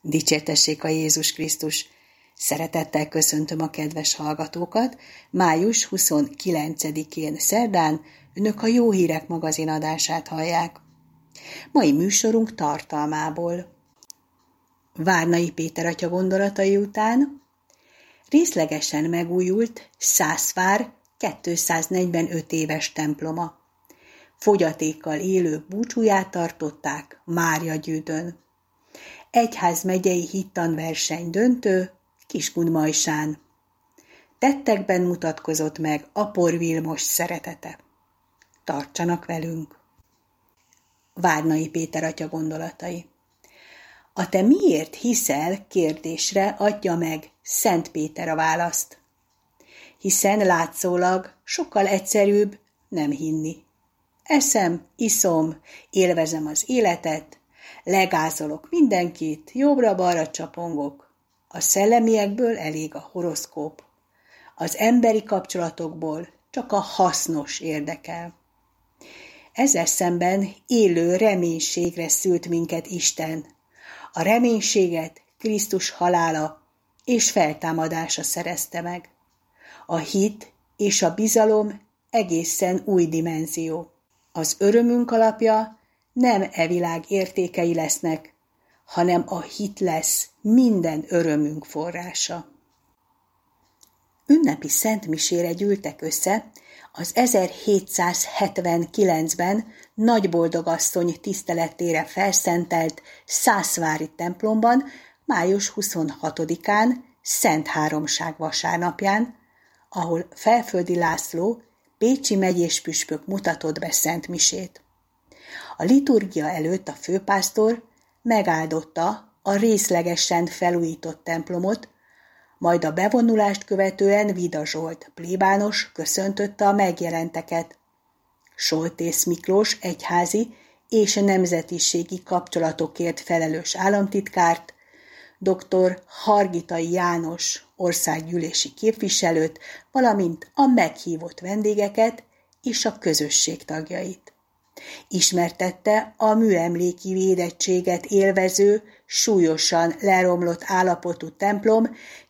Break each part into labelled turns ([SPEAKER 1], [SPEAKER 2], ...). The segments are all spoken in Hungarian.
[SPEAKER 1] Dicsértessék a Jézus Krisztus! Szeretettel köszöntöm a kedves hallgatókat. Május 29-én szerdán önök a Jó Hírek magazin adását hallják. Mai műsorunk tartalmából: Várnai Péter atya gondolatai után részlegesen megújult Szászvár 245 éves temploma. Fogyatékkal élők búcsúját tartották Máriagyűdön. Egyházmegyei hittanverseny döntő Kiskunmajsán. Tettekben mutatkozott meg Apor Vilmos szeretete. Tartsanak velünk! Várnai Péter atya gondolatai. A te miért hiszel kérdésre adja meg Szent Péter a választ. Hiszen látszólag sokkal egyszerűbb nem hinni. Eszem, iszom, élvezem az életet, legázolok mindenkit, jobbra-balra csapongok. A szellemiekből elég a horoszkóp. Az emberi kapcsolatokból csak a hasznos érdekel. Ezzel szemben élő reménységre szült minket Isten. A reménységet Krisztus halála és feltámadása szerezte meg. A hit és a bizalom egészen új dimenzió. Az örömünk alapja nem e világ értékei lesznek, hanem a hit lesz minden örömünk forrása. Ünnepi szentmisére gyűltek össze az 1779-ben Nagyboldogasszony tiszteletére felszentelt Szászvári templomban május 26-án Szentháromság vasárnapján, ahol Felföldi László pécsi megyéspüspök mutatott be szentmisét. A liturgia előtt a főpásztor megáldotta a részlegesen felújított templomot, majd a bevonulást követően Vida Zsolt plébános köszöntötte a megjelenteket. Soltész Miklós egyházi és nemzetiségi kapcsolatokért felelős államtitkárt, dr. Hargitai János országgyűlési képviselőt, valamint a meghívott vendégeket és a közösség tagjait. Ismertette a műemléki védettséget élvező, súlyosan leromlott állapotú templom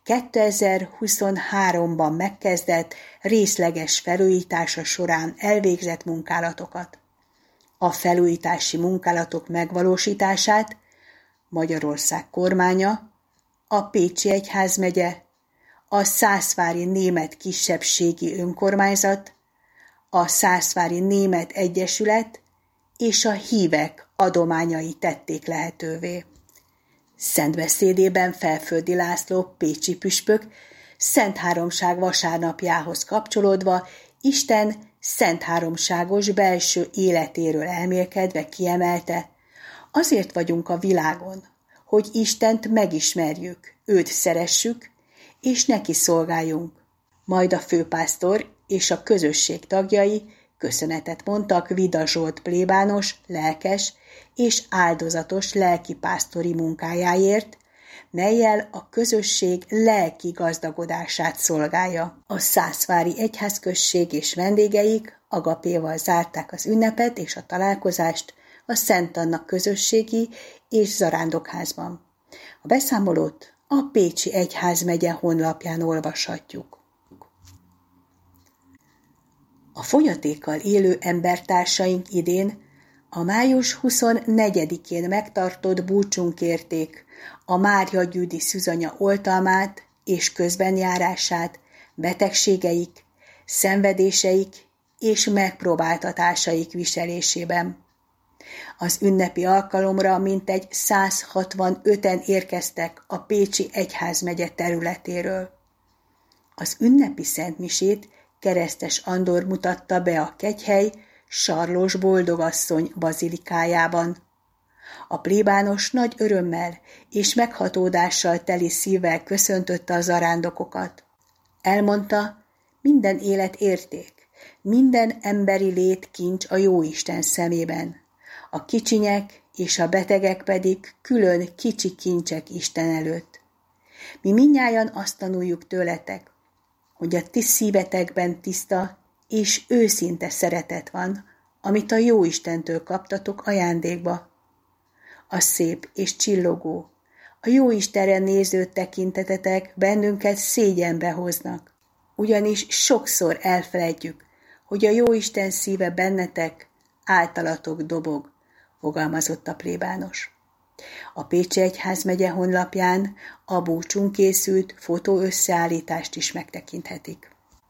[SPEAKER 1] 2023-ban megkezdett részleges felújítása során elvégzett munkálatokat. A felújítási munkálatok megvalósítását Magyarország kormánya, a Pécsi Egyházmegye, a Szászvári Német Kisebbségi Önkormányzat, a Szászvári Német Egyesület és a hívek adományai tették lehetővé. Szentbeszédében Felföldi László pécsi püspök Szentháromság vasárnapjához kapcsolódva Isten szentháromságos belső életéről elmélkedve kiemelte: azért vagyunk a világon, hogy Istent megismerjük, őt szeressük, és neki szolgáljunk. Majd a főpásztor és a közösség tagjai köszönetet mondtak Vida Zsolt plébános, lelkes és áldozatos lelkipásztori munkájáért, mellyel a közösség lelki gazdagodását szolgálja. A Szászvári egyházközség és vendégeik agapéval zárták az ünnepet és a találkozást a Szent Anna közösségi és zarándokházban. A beszámolót a Pécsi Egyházmegye honlapján olvashatjuk. A fogyatékkal élő embertársaink idén a május 24-én megtartott búcsúnkérték a Máriagyűdi Szűzanya oltalmát és közbenjárását betegségeik, szenvedéseik és megpróbáltatásaik viselésében. Az ünnepi alkalomra mintegy 165-en érkeztek a Pécsi Egyházmegye területéről. Az ünnepi szentmisét Keresztes Andor mutatta be a Kegyhely Sarlós Boldogasszony bazilikájában. A plébános nagy örömmel és meghatódással teli szívvel köszöntötte a zarándokokat. Elmondta, minden élet érték, minden emberi lét kincs a Jóisten szemében. A kicsinyek és a betegek pedig külön kicsi kincsek Isten előtt. Mi mindnyájan azt tanuljuk tőletek, hogy a ti szívetekben tiszta és őszinte szeretet van, amit a Jóistentől kaptatok ajándékba. A szép és csillogó, a Jóistenre néző tekintetetek bennünket szégyenbe hoznak, ugyanis sokszor elfeledjük, hogy a Jóisten szíve bennetek, általatok dobog, fogalmazott a plébános. A Pécsi Egyházmegye honlapján a búcsún készült fotóösszeállítást is megtekinthetik.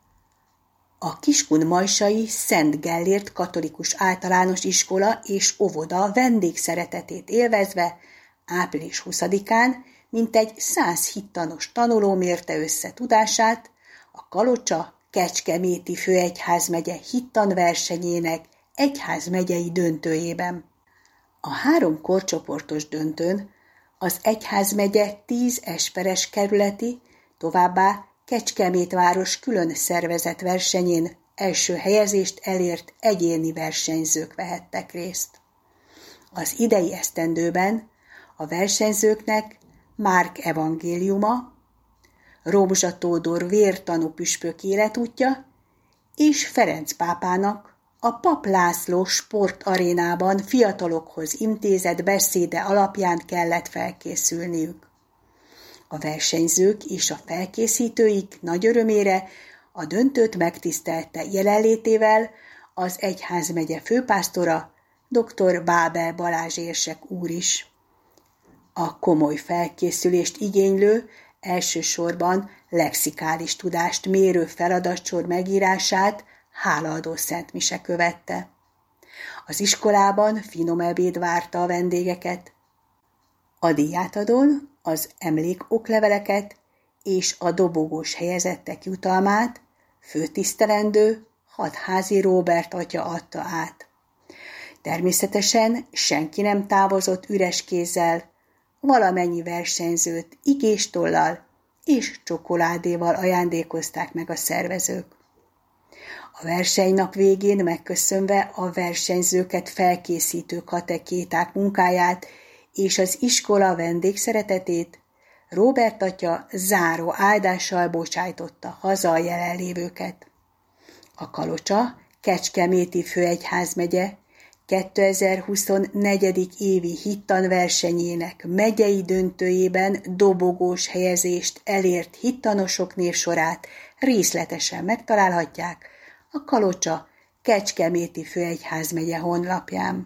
[SPEAKER 1] A Kiskun-Majsai Szent Gellért Katolikus Általános Iskola és Óvoda vendégszeretetét élvezve április 20-án mintegy 100 hittanos tanuló mérte össze tudását a Kalocsa-Kecskeméti Főegyházmegye hittanversenyének egyházmegyei döntőjében. A 3 korcsoportos döntőn az egyházmegye 10 esperes kerületi, továbbá Kecskemét város külön szervezett versenyén első helyezést elért egyéni versenyzők vehettek részt. Az idei esztendőben a versenyzőknek Márk evangéliuma, Rózsa Tódor vértanú püspök életútja és Ferenc pápának a Pap László sportarénában fiatalokhoz intézett beszéde alapján kellett felkészülniük. A versenyzők és a felkészítőik nagy örömére a döntőt megtisztelte jelenlétével az egyházmegye főpásztora, dr. Bábel Balázs érsek úr is. A komoly felkészülést igénylő, elsősorban lexikális tudást mérő feladatsor megírását hálaadó szentmise követte. Az iskolában finom ebéd várta a vendégeket. A díjátadón az emlékokleveleket és a dobogós helyezettek jutalmát főtisztelendő Hadházi Róbert atya adta át. Természetesen senki nem távozott üres kézzel, valamennyi versenyzőt igéstollal és csokoládéval ajándékozták meg a szervezők. A versenynap végén megköszönve a versenyzőket felkészítő katekéták munkáját és az iskola vendégszeretetét, Róbert atya záró áldással bocsájtotta haza a jelenlévőket. A Kalocsa-Kecskeméti Főegyházmegye 2024. évi hittanversenyének megyei döntőjében dobogós helyezést elért hittanosok névsorát részletesen megtalálhatják a Kalocsa-Kecskeméti Főegyházmegye honlapján.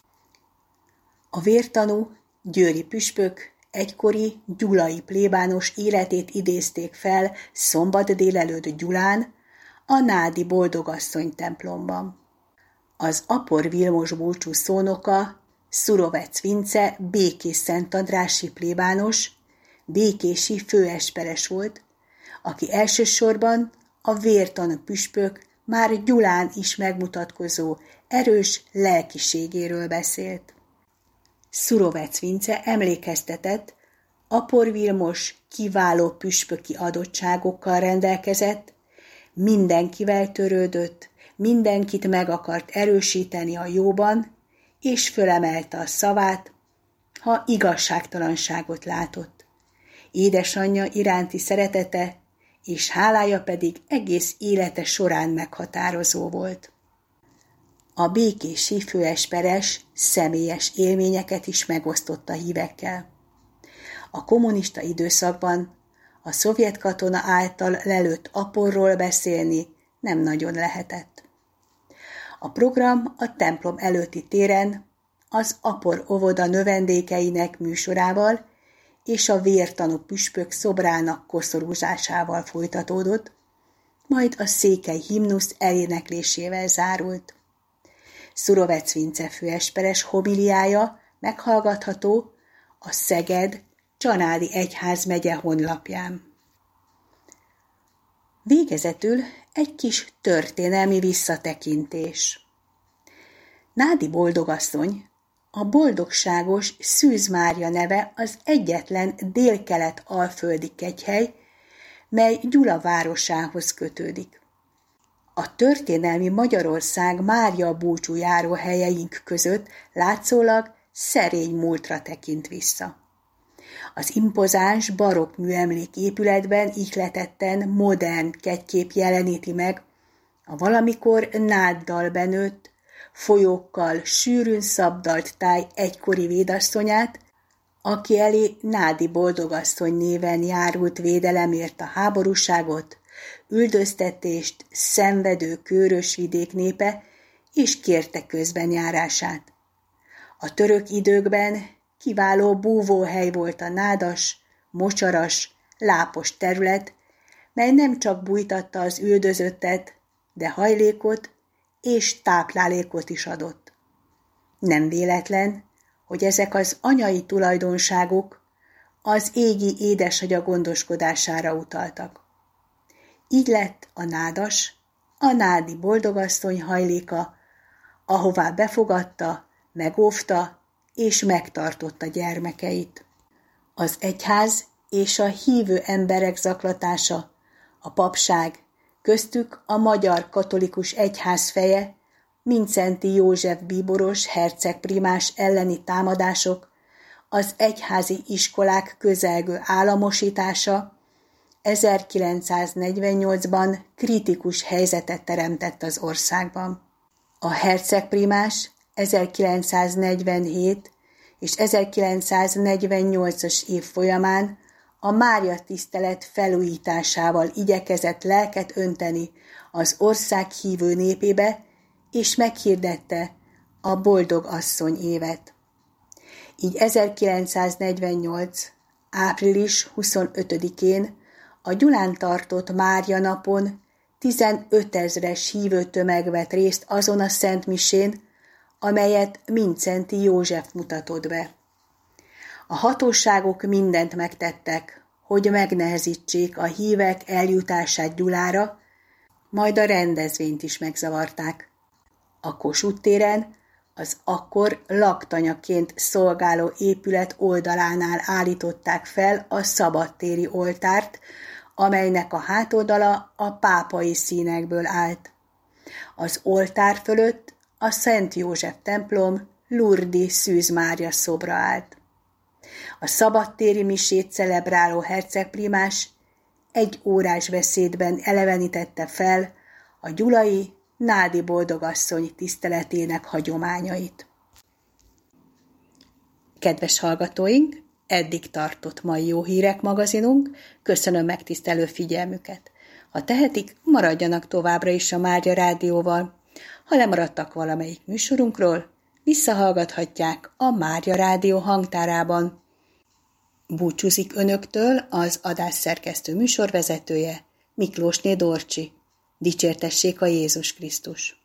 [SPEAKER 1] A vértanú győri püspök egykori gyulai plébános életét idézték fel szombat délelőtt Gyulán, a Nádi Boldogasszony templomban. Az Apor Vilmos búcsú szónoka, Szurovec Vince békés-szentandrási plébános, békési főesperes volt, aki elsősorban a vértanú püspök már Gyulán is megmutatkozó erős lelkiségéről beszélt. Szurovec Vince emlékeztetett, Apor Vilmos kiváló püspöki adottságokkal rendelkezett, mindenkivel törődött, mindenkit meg akart erősíteni a jóban, és fölemelte a szavát, ha igazságtalanságot látott. Édesanyja iránti szeretete és hálája pedig egész élete során meghatározó volt. A békési főesperes személyes élményeket is megosztott a hívekkel. A kommunista időszakban a szovjet katona által lelőtt aporról beszélni nem nagyon lehetett. A program a templom előtti téren az Apor óvoda növendékeinek műsorával és a vértanú püspök szobrának koszorúzásával folytatódott, majd a székely himnusz eléneklésével zárult. Szurovec Vince főesperes homiliája meghallgatható a Szeged Csanádi Egyházmegye honlapján. Végezetül egy kis történelmi visszatekintés. Nádi Boldogasszony, a boldogságos Szűz Mária neve az egyetlen délkelet-alföldi kegyhely, mely Gyula városához kötődik. A történelmi Magyarország Mária búcsújáró helyeink között látszólag szerény múltra tekint vissza. Az impozáns barokk műemlék épületben ihletetten modern kegykép jeleníti meg a valamikor náddal benőtt, folyókkal sűrűn szabdalt táj egykori védasszonyát, aki elé Nádi boldogasszony néven járult védelemért a háborúságot, üldöztetést szenvedő kőrös vidék népe, és kérte közbenjárását. A török időkben kiváló búvóhely volt a nádas, mocsaras, lápos terület, mely nem csak bújtatta az üldözöttet, de hajlékot és táplálékot is adott. Nem véletlen, hogy ezek az anyai tulajdonságok az égi édesatya gondoskodására utaltak. Így lett a nádas, a nádi boldogasszony hajléka, ahová befogadta, megóvta és megtartotta gyermekeit. Az egyház és a hívő emberek zaklatása, a papság, köztük a magyar katolikus egyház feje, Mindszenty József bíboros hercegprimás elleni támadások, az egyházi iskolák közelgő államosítása 1948-ban kritikus helyzetet teremtett az országban. A hercegprimás 1947 és 1948-as év folyamán a Mária tisztelet felújításával igyekezett lelket önteni az ország hívő népébe, és meghirdette a Boldog Asszony évet. Így 1948. április 25-én a Gyulán tartott Mária napon 15 000-es hívőtömeg vett részt azon a szentmisén, amelyet Mindszenty József mutatott be. A hatóságok mindent megtettek, hogy megnehezítsék a hívek eljutását Gyulára, majd a rendezvényt is megzavarták. A Kossuth téren az akkor laktanyaként szolgáló épület oldalánál állították fel a szabadtéri oltárt, amelynek a hátoldala a pápai színekből állt. Az oltár fölött a Szent József templom Lourdes Szűz Mária szobra állt. A szabadtéri misét celebráló hercegprimás 1 órás beszédben elevenítette fel a gyulai Nádi boldogasszony tiszteletének hagyományait. Kedves hallgatóink, eddig tartott mai Jó Hírek magazinunk, köszönöm megtisztelő figyelmüket. Ha tehetik, maradjanak továbbra is a Mária Rádióval. Ha lemaradtak valamelyik műsorunkról, visszahallgathatják a Mária Rádió hangtárában. Búcsúzik önöktől az adásszerkesztő műsorvezetője, Miklósné Dorcsi. Dicsértessék a Jézus Krisztus!